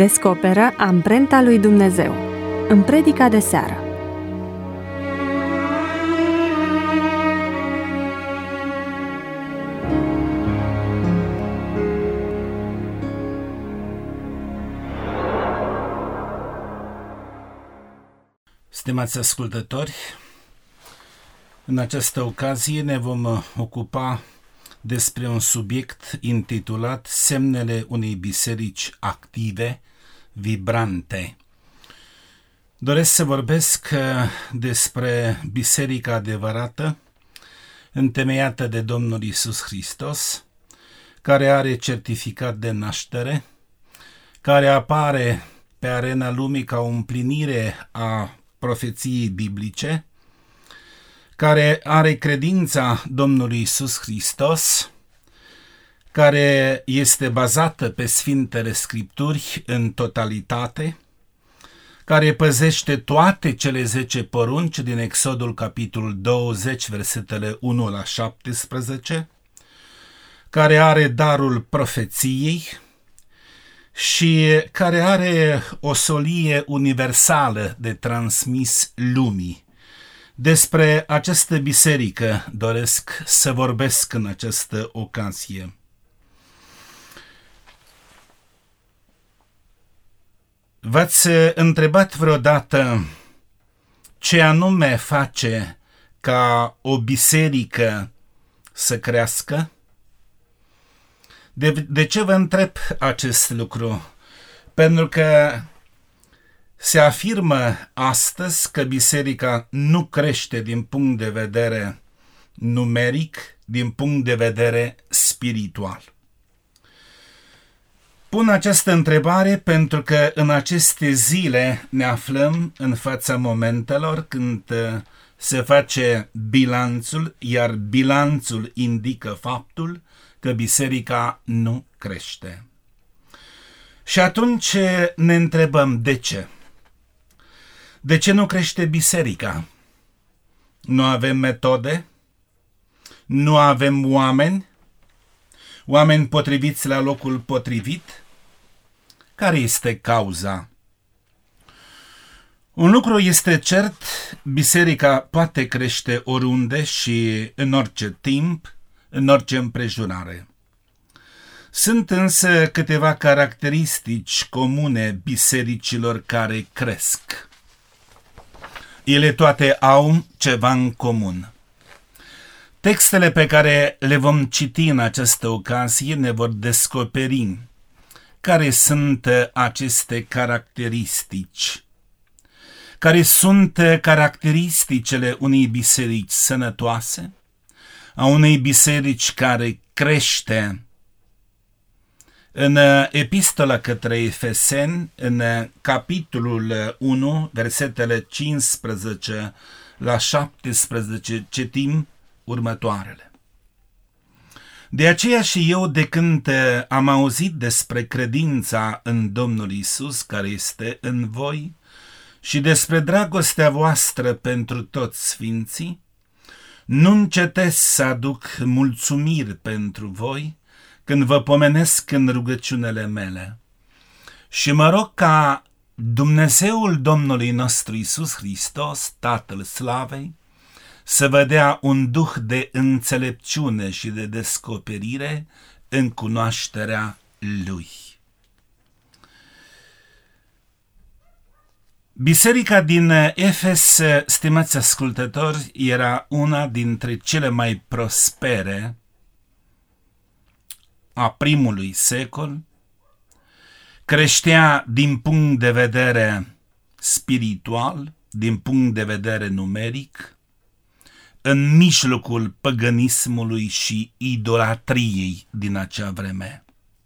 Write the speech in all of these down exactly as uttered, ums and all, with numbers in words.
Descoperă amprenta lui Dumnezeu în predica de seară. Stimați ascultători, în această ocazie ne vom ocupa despre un subiect intitulat Semnele unei biserici active, vibrante. Doresc să vorbesc despre biserica adevărată, întemeiată de Domnul Iisus Hristos, care are certificat de naștere, care apare pe arena lumii ca o împlinire a profeției biblice, care are credința Domnului Iisus Hristos, care este bazată pe Sfintele Scripturi în totalitate, care păzește toate cele zece porunci din Exodul capitolul douăzeci, versetele unu la șaptesprezece, care are darul profeției și care are o solie universală de transmis lumii. Despre această biserică doresc să vorbesc în această ocazie. V-ați întrebat vreodată ce anume face ca o biserică să crească? De, de ce vă întreb acest lucru? Pentru că se afirmă astăzi că biserica nu crește din punct de vedere numeric, din punct de vedere spiritual. Pun această întrebare pentru că în aceste zile ne aflăm în fața momentelor când se face bilanțul, iar bilanțul indică faptul că biserica nu crește. Și atunci ne întrebăm de ce? De ce nu crește biserica? Nu avem metode? Nu avem oameni? Oameni potriviți la locul potrivit? Care este cauza? Un lucru este cert, biserica poate crește oriunde și în orice timp, în orice împrejurare. Sunt însă câteva caracteristici comune bisericilor care cresc. Ele toate au ceva în comun. Textele pe care le vom citi în această ocazie ne vor descoperi care sunt aceste caracteristici. Care sunt caracteristicile unei biserici sănătoase, a unei biserici care crește. În epistola către Efeseni, în capitolul unu, versetele cincisprezece la șaptesprezece, citim următoarele. De aceea și eu, de când am auzit despre credința în Domnul Iisus care este în voi și despre dragostea voastră pentru toți sfinții, nu încetez să aduc mulțumiri pentru voi când vă pomenesc în rugăciunile mele. Și mă rog ca Dumnezeul Domnului nostru Iisus Hristos, Tatăl Slavei, să vă dea un duh de înțelepciune și de descoperire în cunoașterea Lui. Biserica din Efes, stimați ascultători, era una dintre cele mai prospere a primului secol, creștea din punct de vedere spiritual, din punct de vedere numeric, în mijlocul păgânismului și idolatriei din acea vreme.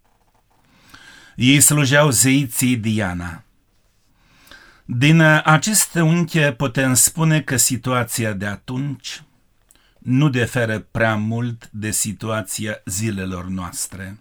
Ei slujeau zeiții Diana. Din acest unghi putem spune că situația de atunci nu diferă prea mult de situația zilelor noastre.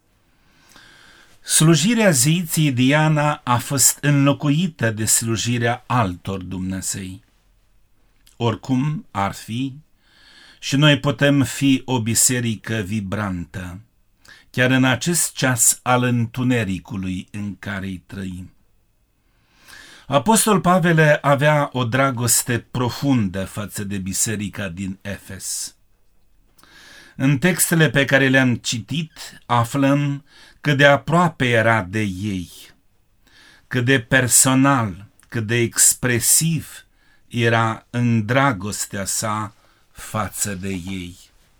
Slujirea zeiții Diana a fost înlocuită de slujirea altor Dumnezei. Oricum ar fi, și noi putem fi o biserică vibrantă, chiar în acest ceas al întunericului în care îi trăim. Apostol Pavel avea o dragoste profundă față de biserica din Efes. În textele pe care le-am citit, aflăm cât de aproape era de ei, cât de personal, cât de expresiv era în dragostea sa față de ei.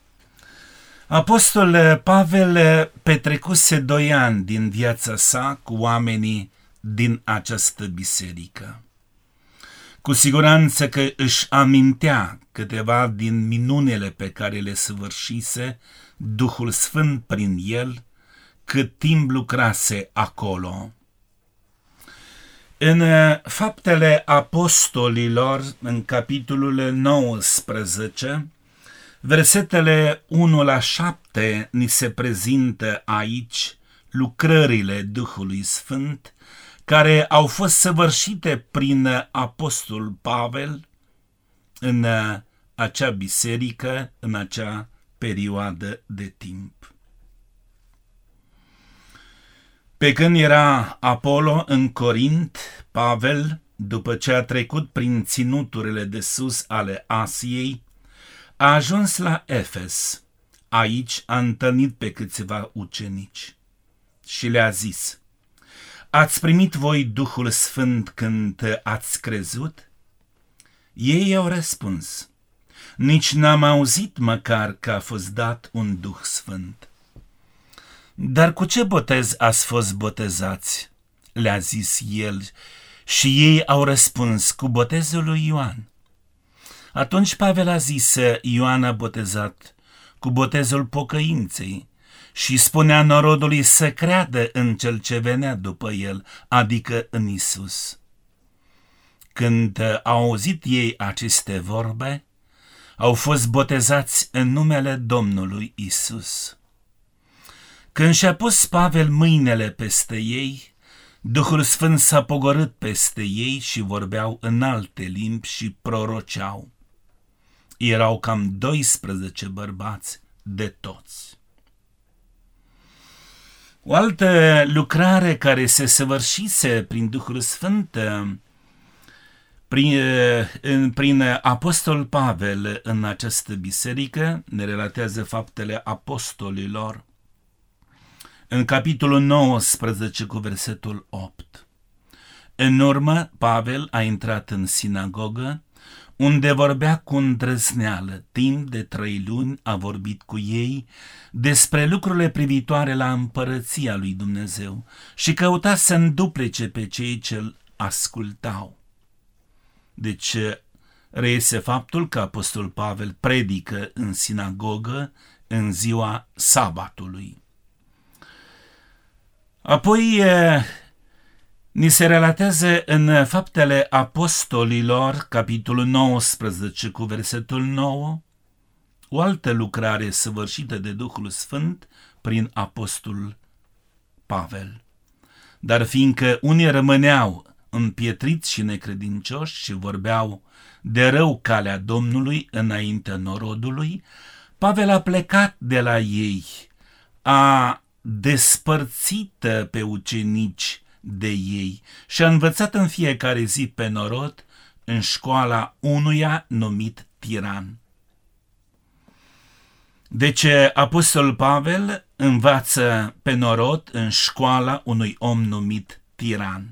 Apostol Pavel petrecuse doi ani din viața sa cu oamenii din această biserică. Cu siguranță că își amintea câteva din minunile pe care le săvârșise Duhul Sfânt prin el, cât timp lucrase acolo. În Faptele Apostolilor, în capitolul nouăsprezece, versetele unu la șapte, ni se prezintă aici lucrările Duhului Sfânt care au fost săvârșite prin Apostol Pavel în acea biserică, în acea perioadă de timp. Pe când era Apolo în Corint, Pavel, după ce a trecut prin ținuturile de sus ale Asiei, a ajuns la Efes. Aici a întâlnit pe câțiva ucenici și le-a zis: ați primit voi Duhul Sfânt când ați crezut? Ei au răspuns: nici n-am auzit măcar că a fost dat un Duh Sfânt. Dar cu ce botez ați fost botezați? Le-a zis el, și ei au răspuns: cu botezul lui Ioan. Atunci Pavel a zis: Ioan a botezat cu botezul pocăinței și spunea norodului să creadă în cel ce venea după el, adică în Isus. Când au auzit ei aceste vorbe, au fost botezați în numele Domnului Isus. Când și-a pus Pavel mâinile peste ei, Duhul Sfânt s-a pogorât peste ei și vorbeau în alte limbi și proroceau. Erau cam doisprezece bărbați de toți. O altă lucrare care se săvârșise prin Duhul Sfânt, prin, prin Apostol Pavel în această biserică, ne relatează Faptele Apostolilor, în capitolul nouăsprezece cu versetul opt. În urmă, Pavel a intrat în sinagogă, unde vorbea cu îndrăzneală. Timp de trei luni a vorbit cu ei despre lucrurile privitoare la împărăția lui Dumnezeu și căuta să înduplece pe cei ce îl ascultau. Deci reiese faptul că Apostol Pavel predică în sinagogă în ziua sabatului. Apoi ni se relatează în Faptele Apostolilor, capitolul nouăsprezece cu versetul nouă, o altă lucrare săvârșită de Duhul Sfânt prin Apostolul Pavel. Dar fiindcă unii rămâneau împietriți și necredincioși și vorbeau de rău calea Domnului înaintea norodului, Pavel a plecat de la ei, a despărțit pe ucenici de ei și a învățat în fiecare zi pe norod în școala unuia numit Tiran. Deci Apostol Pavel învață pe norod în școala unui om numit Tiran.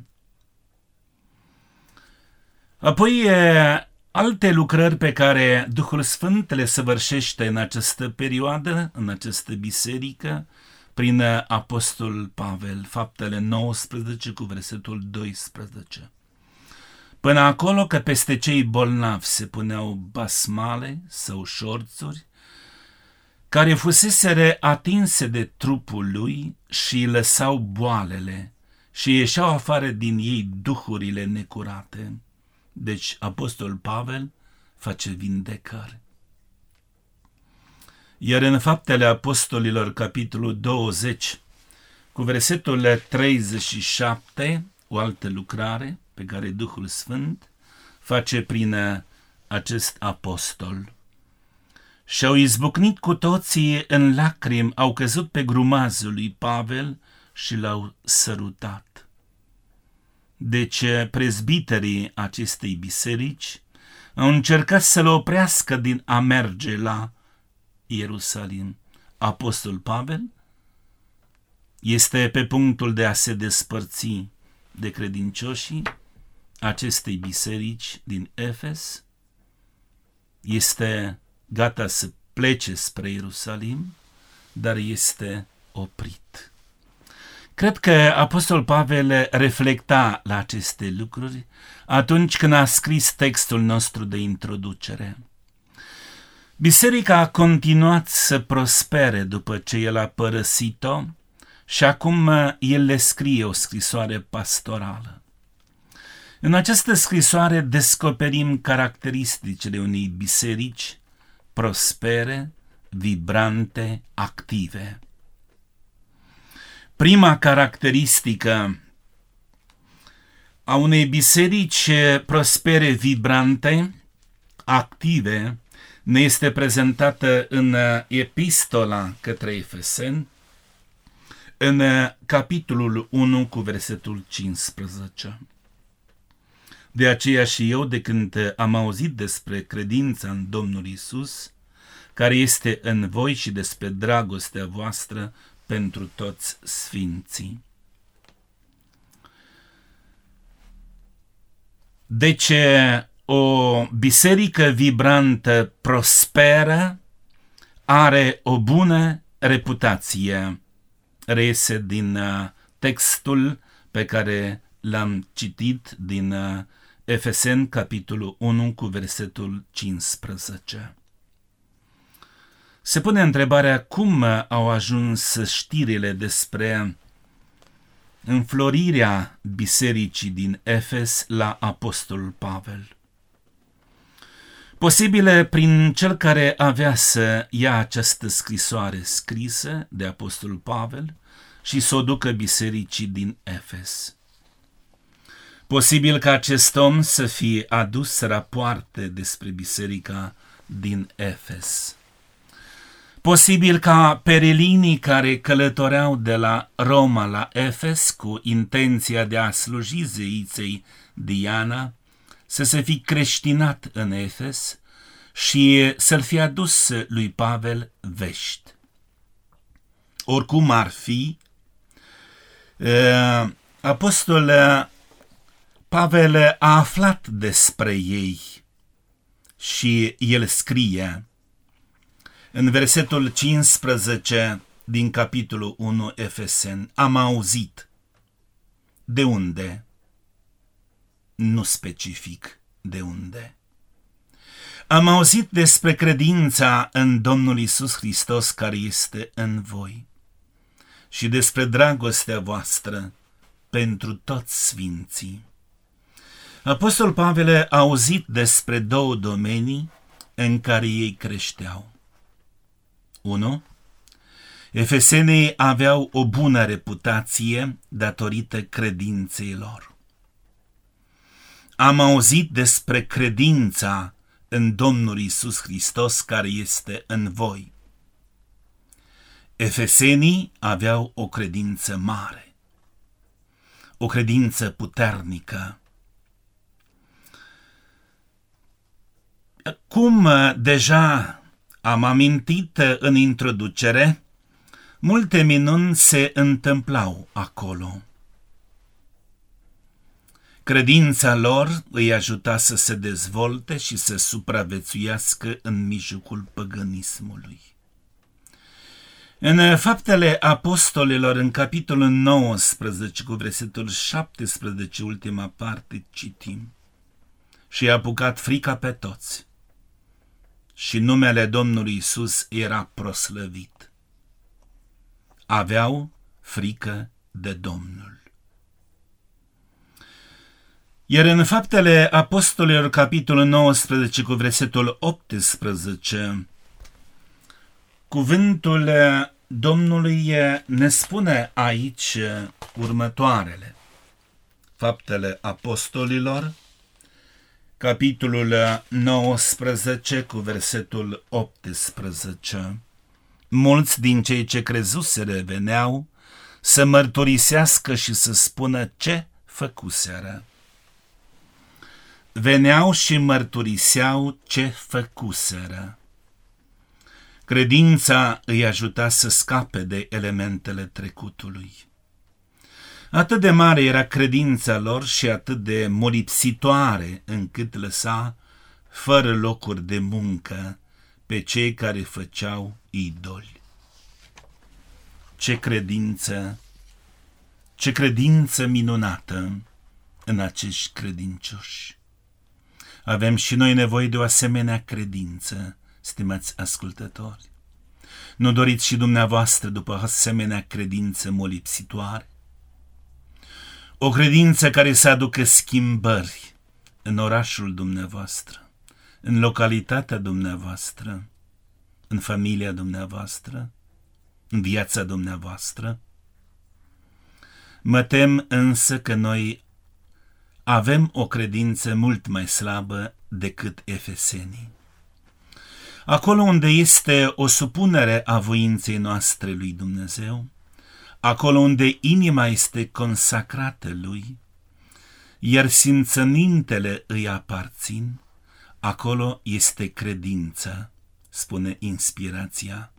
Apoi alte lucrări pe care Duhul Sfânt le săvârșește în această perioadă, în această biserică, prin Apostol Pavel, Faptele nouăsprezece cu versetul doisprezece. Până acolo că peste cei bolnavi se puneau basmale sau șorțuri, care fuseseră atinse de trupul lui și lăsau boalele și ieșeau afară din ei duhurile necurate. Deci Apostol Pavel face vindecări. Iar în Faptele Apostolilor, capitolul douăzeci, cu versetul treizeci și șapte, o altă lucrare pe care Duhul Sfânt face prin acest apostol. și-au izbucnit cu toții în lacrimi, au căzut pe grumazul lui Pavel și l-au sărutat. Deci prezbiterii acestei biserici au încercat să-l oprească din a merge la Ierusalim. Apostol Pavel este pe punctul de a se despărți de credincioșii acestei biserici din Efes, este gata să plece spre Ierusalim, dar este oprit. Cred că Apostol Pavel reflecta la aceste lucruri atunci când a scris textul nostru de introducere. Biserica a continuat să prospere după ce el a părăsit-o și acum el le scrie o scrisoare pastorală. În această scrisoare descoperim caracteristicile unei biserici prospere, vibrante, active. Prima caracteristică a unei biserici prospere, vibrante, active, ne este prezentată în epistola către Efeseni, în capitolul unu cu versetul cincisprezece. De aceea și eu, de când am auzit despre credința în Domnul Iisus, care este în voi, și despre dragostea voastră pentru toți sfinții. Deci, o biserică vibrantă, prosperă, are o bună reputație. Reiese din textul pe care l-am citit din Efeseni, capitolul unu, cu versetul cincisprezece. Se pune întrebarea cum au ajuns știrile despre înflorirea bisericii din Efes la Apostolul Pavel. Posibil prin cel care avea să ia această scrisoare scrisă de Apostolul Pavel și să o ducă bisericii din Efes. Posibil ca acest om să fie adus rapoarte despre biserica din Efes. Posibil ca perelinii care călătoreau de la Roma la Efes cu intenția de a sluji zeiței Diana să se fi creștinat în Efes și să-l fi adus lui Pavel vești. Oricum ar fi, apostol Pavel a aflat despre ei și el scrie în versetul cincisprezece din capitolul unu Efeseni: am auzit. De unde? Nu specific de unde. Am auzit despre credința în Domnul Iisus Hristos care este în voi și despre dragostea voastră pentru toți sfinții. Apostol Pavel a auzit despre două domenii în care ei creșteau. unu. Efesenii aveau o bună reputație datorită credinței lor. Am auzit despre credința în Domnul Iisus Hristos care este în voi. Efesenii aveau o credință mare, o credință puternică. Cum deja am amintit în introducere, multe minuni se întâmplau acolo. Credința lor îi ajuta să se dezvolte și să supraviețuiască în mijlocul păgânismului. În Faptele Apostolilor, în capitolul nouăsprezece, cu versetul șaptesprezece, ultima parte, citim: și i-a apucat frica pe toți și numele Domnului Iisus era proslăvit. Aveau frică de Domnul. Iar în Faptele Apostolilor, capitolul nouăsprezece, cu versetul optsprezece, cuvântul Domnului ne spune aici următoarele. Faptele Apostolilor, capitolul nouăsprezece cu versetul optsprezece. Mulți din cei ce crezuseră veneau să mărturisească și să spună ce făcuseră. Veneau și mărturiseau ce făcuseră. Credința îi ajuta să scape de elementele trecutului. Atât de mare era credința lor și atât de molipsitoare încât lăsa fără locuri de muncă pe cei care făceau idoli. Ce credință, ce credință minunată în acești credincioși! Avem și noi nevoie de o asemenea credință, stimați ascultători. Nu doriți și dumneavoastră după o asemenea credință molipsitoare? O credință care să aducă schimbări în orașul dumneavoastră, în localitatea dumneavoastră, în familia dumneavoastră, în viața dumneavoastră. Mă tem însă că noi avem o credință mult mai slabă decât efesenii. Acolo unde este o supunere a voinței noastre lui Dumnezeu, acolo unde inima este consacrată lui, iar simțămintele îi aparțin, acolo este credința, spune inspirația.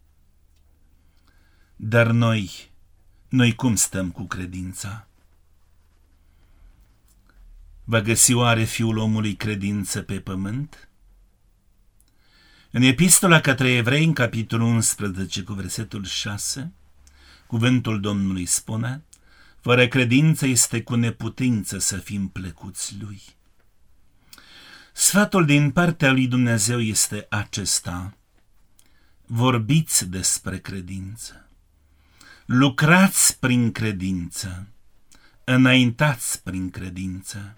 Dar noi, noi cum stăm cu credința? Va găsi oare Fiul omului credință pe pământ? În epistola către evrei, în capitolul unsprezece, cu versetul șase, cuvântul Domnului spune: fără credință este cu neputință să fim plăcuți lui. Sfatul din partea lui Dumnezeu este acesta: vorbiți despre credință, lucrați prin credință, înaintați prin credință.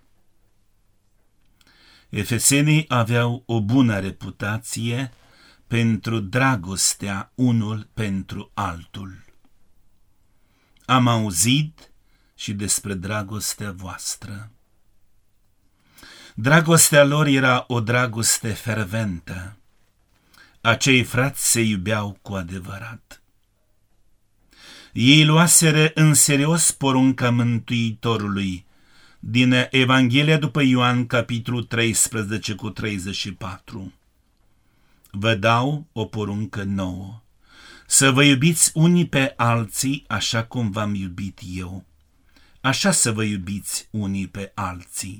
Efesenii aveau o bună reputație pentru dragostea unul pentru altul. Am auzit și despre dragostea voastră. Dragostea lor era o dragoste ferventă. Acei frați se iubeau cu adevărat. Ei luaseră în serios porunca Mântuitorului din Evanghelia după Ioan, capitolul treisprezece cu treizeci și patru. Vă dau o poruncă nouă: să vă iubiți unii pe alții așa cum v-am iubit eu. Așa să vă iubiți unii pe alții.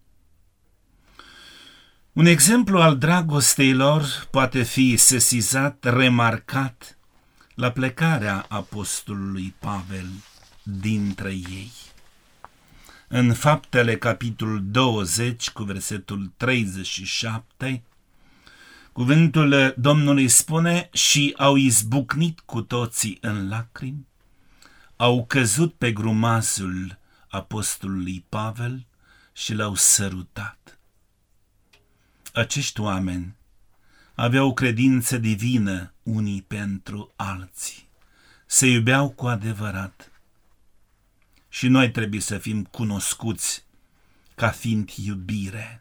Un exemplu al dragostei lor poate fi sesizat, remarcat la plecarea apostolului Pavel dintre ei. În Faptele, capitolul douăzeci, cu versetul treizeci și șapte, cuvântul Domnului spune: și au izbucnit cu toții în lacrimi, au căzut pe grumazul apostolului Pavel și l-au sărutat. Acești oameni aveau credință divină unii pentru alții, se iubeau cu adevărat. Și noi trebuie să fim cunoscuți ca fiind iubire.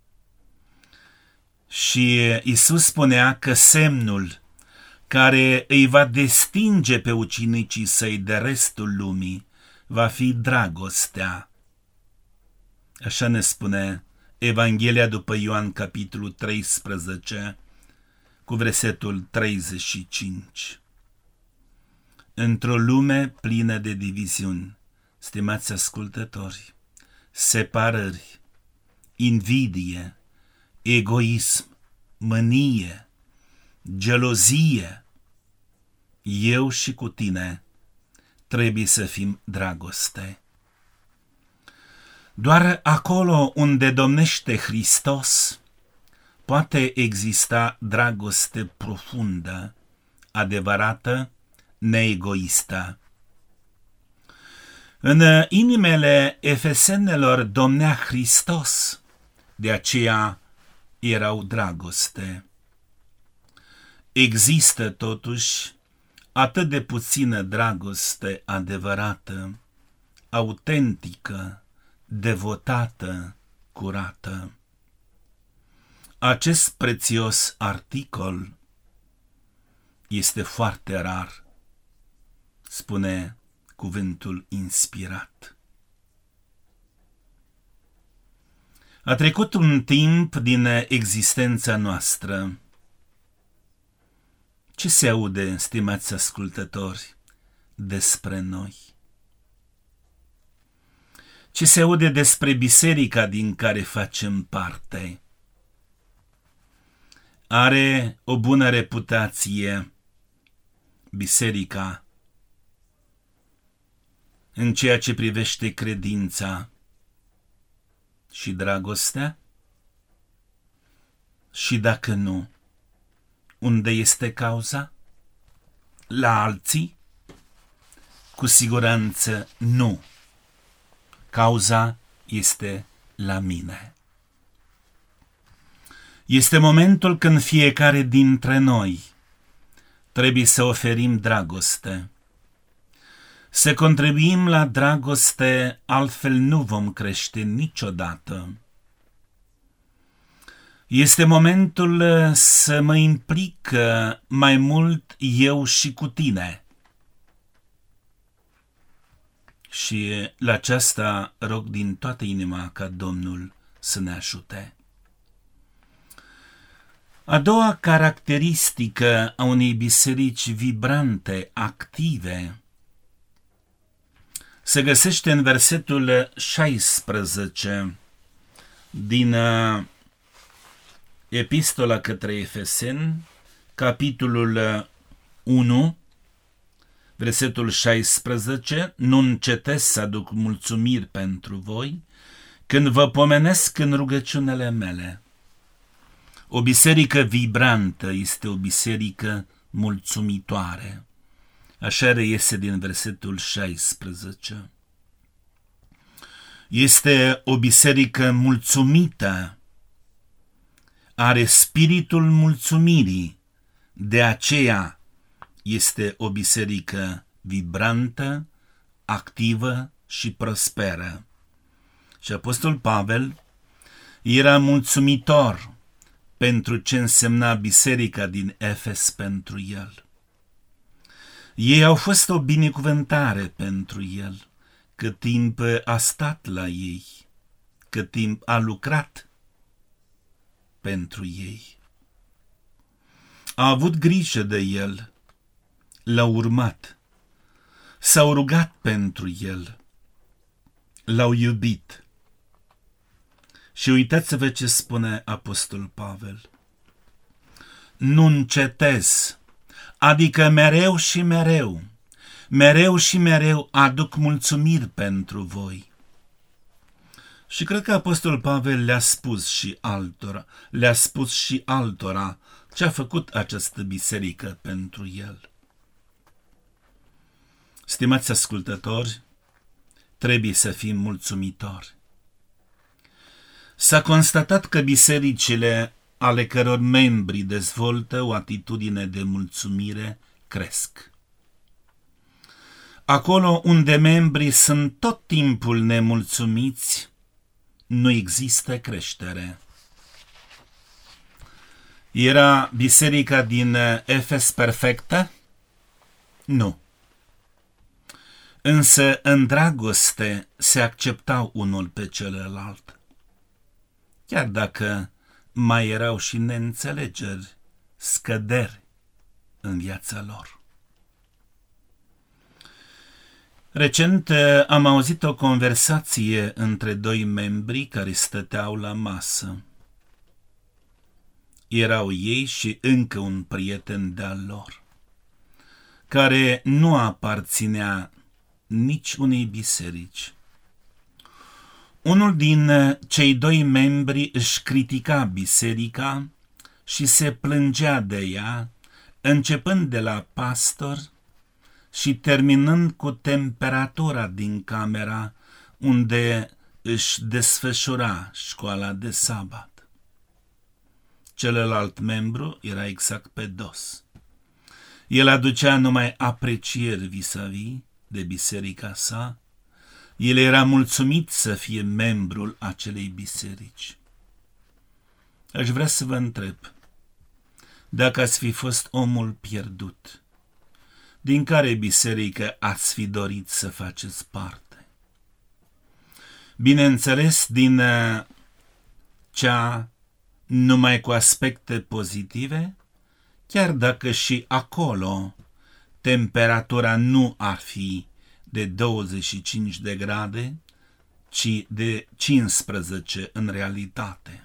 Și Iisus spunea că semnul care îi va distinge pe ucenicii săi de restul lumii va fi dragostea. Așa ne spune Evanghelia după Ioan, capitolul treisprezece, cu versetul treizeci și cinci. Într-o lume plină de diviziuni, stimați ascultători, separări, invidie, egoism, mânie, gelozie, eu și cu tine trebuie să fim dragoste. Doar acolo unde domnește Hristos poate exista dragoste profundă, adevărată, neegoistă. În inimile efesenelor domnea Hristos, de aceea erau dragoste. Există totuși atât de puțină dragoste adevărată, autentică, devotată, curată. Acest prețios articol este foarte rar, spune cuvântul inspirat. A trecut un timp din existența noastră. Ce se aude, stimați ascultători, despre noi? Ce se aude despre biserica din care facem parte? Are o bună reputație biserica în ceea ce privește credința și dragostea? Și dacă nu, unde este cauza? La alții? Cu siguranță nu. Cauza este la mine. Este momentul când fiecare dintre noi trebuie să oferim dragoste. Să contribuim la dragoste, altfel nu vom crește niciodată. Este momentul să mă implic mai mult eu și cu tine. Și la aceasta rog din toată inima ca Domnul să ne ajute. A doua caracteristică a unei biserici vibrante, active, se găsește în versetul șaisprezece din Epistola către Efeseni, capitolul unu, versetul șaisprezece, nu încetez să aduc mulțumiri pentru voi când vă pomenesc în rugăciunile mele. O biserică vibrantă este o biserică mulțumitoare. Așa reiese din versetul șaisprezece. Este o biserică mulțumită, are spiritul mulțumirii, de aceea este o biserică vibrantă, activă și prosperă. Și Apostol Pavel era mulțumitor pentru ce însemna biserica din Efes pentru el. Ei au fost o binecuvântare pentru el, cât timp a stat la ei, cât timp a lucrat pentru ei. A avut grijă de el, l-au urmat, s-au rugat pentru el, l-au iubit. Și uitați-vă ce spune Apostol Pavel. Nu încetez, adică mereu și mereu, mereu și mereu aduc mulțumiri pentru voi. Și cred că Apostol Pavel le-a spus și altora, le-a spus și altora ce a făcut această biserică pentru el. Stimați ascultători, trebuie să fim mulțumitori. S-a constatat că bisericile ale căror membri dezvoltă o atitudine de mulțumire cresc. Acolo unde membrii sunt tot timpul nemulțumiți, nu există creștere. Era biserica din Efes perfectă? Nu. Însă în dragoste se acceptau unul pe celălalt. Chiar dacă mai erau și neînțelegeri, scăderi în viața lor. Recent am auzit o conversație între doi membri care stăteau la masă. Erau ei și încă un prieten de-al lor, care nu aparținea nici unei biserici. Unul din cei doi membri își critica biserica și se plângea de ea, începând de la pastor și terminând cu temperatura din camera unde își desfășura școala de sabat. Celălalt membru era exact pe dos. El aducea numai aprecieri vis-a-vis de biserica sa. El era mulțumit să fie membrul acelei biserici. Aș vrea să vă întreb, dacă ați fi fost omul pierdut, din care biserică ați fi dorit să faceți parte? Bineînțeles, din cea numai cu aspecte pozitive, chiar dacă și acolo temperatura nu ar fi de douăzeci și cinci de grade, ci de cincisprezece în realitate.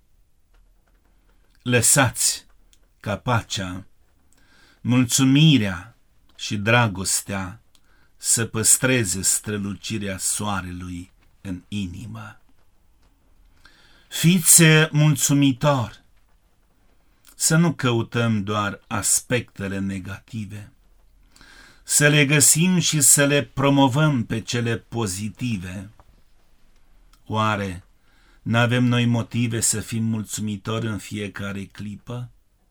Lăsați ca pacea, mulțumirea și dragostea să păstreze strălucirea soarelui în inimă. Fiți mulțumitori, să nu căutăm doar aspectele negative, să le găsim și să le promovăm pe cele pozitive. Oare n-avem noi motive să fim mulțumitori în fiecare clipă?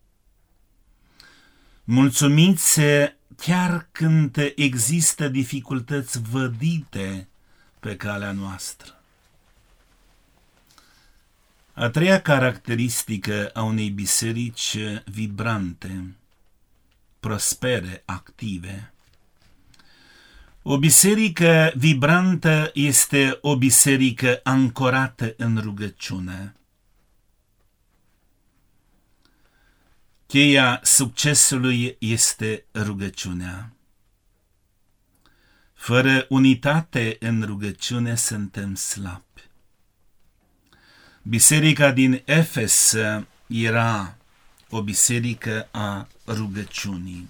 Mulțumiți chiar când există dificultăți vădite pe calea noastră. A treia caracteristică a unei biserici vibrante, prospere, active. O biserică vibrantă este o biserică ancorată în rugăciune. Cheia succesului este rugăciunea. Fără unitate în rugăciune suntem slabi. Biserica din Efes era o biserică a rugăciunii.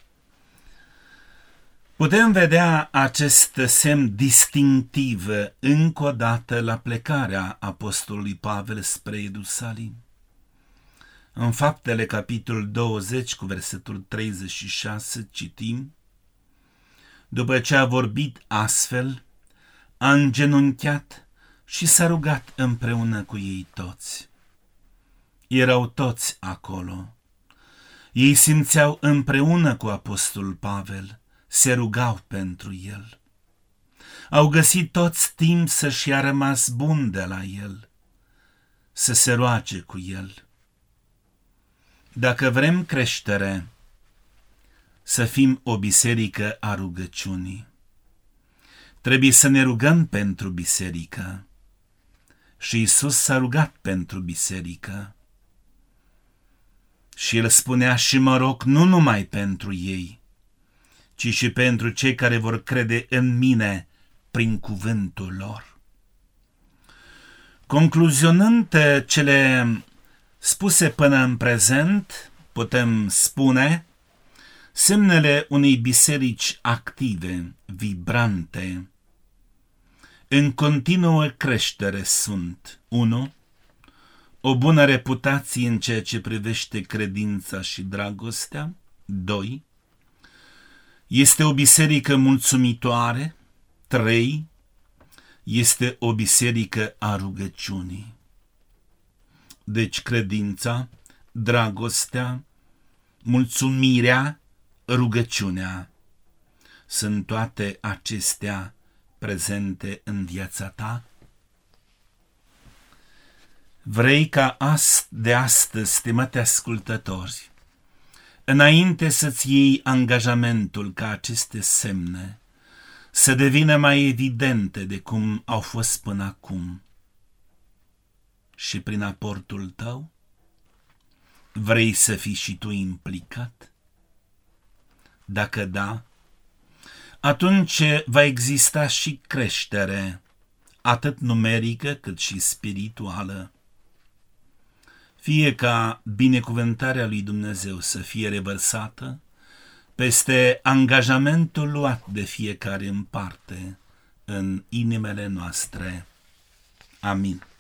Putem vedea acest semn distinctiv încă o dată la plecarea apostolului Pavel spre Ierusalim. În Faptele, capitolul douăzeci, cu versetul treizeci și șase, citim: după ce a vorbit astfel, a îngenunchiat și s-a rugat împreună cu ei toți. Erau toți acolo. Ei simțeau împreună cu apostolul Pavel, se rugau pentru el. Au găsit toți timp să-și a rămas bun de la el, să se roage cu el. Dacă vrem creștere, să fim o biserică a rugăciunii. Trebuie să ne rugăm pentru biserică. Și Iisus s-a rugat pentru biserică. Și El spunea: și mă rog nu numai pentru ei, ci și pentru cei care vor crede în mine prin cuvântul lor. Concluzionând cele spuse până în prezent, putem spune: semnele unei biserici active, vibrante, în continuă creștere sunt: unu. O bună reputație în ceea ce privește credința și dragostea. doi. Este o biserică mulțumitoare. trei. Este o biserică a rugăciunii. Deci credința, dragostea, mulțumirea, rugăciunea, sunt toate acestea prezente în viața ta? Vrei ca ast de astăzi, stimate ascultători, înainte să-ți iei angajamentul ca aceste semne să devină mai evidente de cum au fost până acum și prin aportul tău? Vrei să fii și tu implicat? Dacă da, atunci va exista și creștere, atât numerică cât și spirituală. Fie ca binecuvântarea lui Dumnezeu să fie revărsată peste angajamentul luat de fiecare în parte în inimile noastre. Amin.